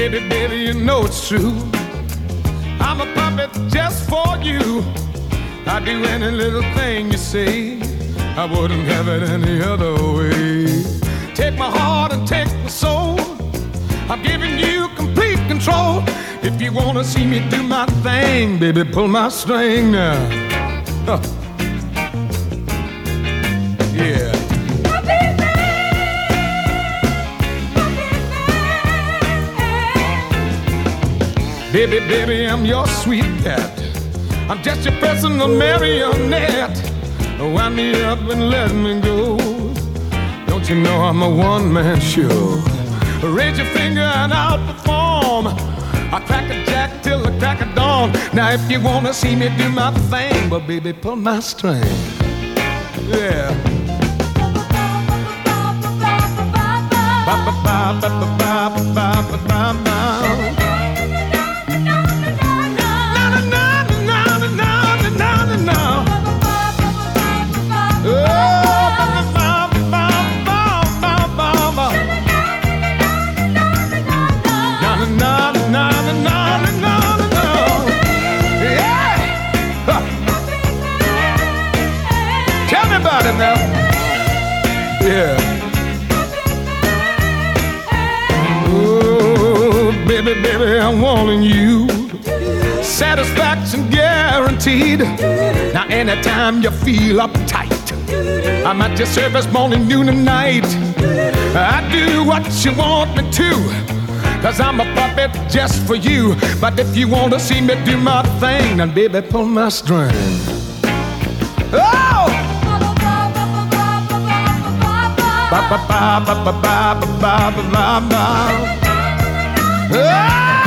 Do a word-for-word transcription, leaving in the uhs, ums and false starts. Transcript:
Baby, baby, you know it's true. I'm a puppet just for you. I'd do any little thing you say. I wouldn't have it any other way. Take my heart and take my soul. I'm giving you complete control. If you wanna see me do my thing, baby, pull my string now. Huh. Yeah. Baby, baby, I'm your sweet pet. I'm just your personal marionette. Wind me up and let me go. Don't you know I'm a one-man show? Raise your finger and I'll perform. I crack a jack till the crack of dawn. Now if you wanna see me do my thing, well, baby, pull my string. Yeah. Ba ba ba ba ba ba ba ba ba ba. Now. Yeah. Oh, baby, baby, I'm wanting you. Satisfaction guaranteed. Now, anytime you feel uptight, I'm at your service morning, noon, and night. I do what you want me to, cause I'm a puppet just for you. But if you want to see me do my thing, then baby, pull my string. Oh! Ba ba ba ba ba ba ba ba ba ba.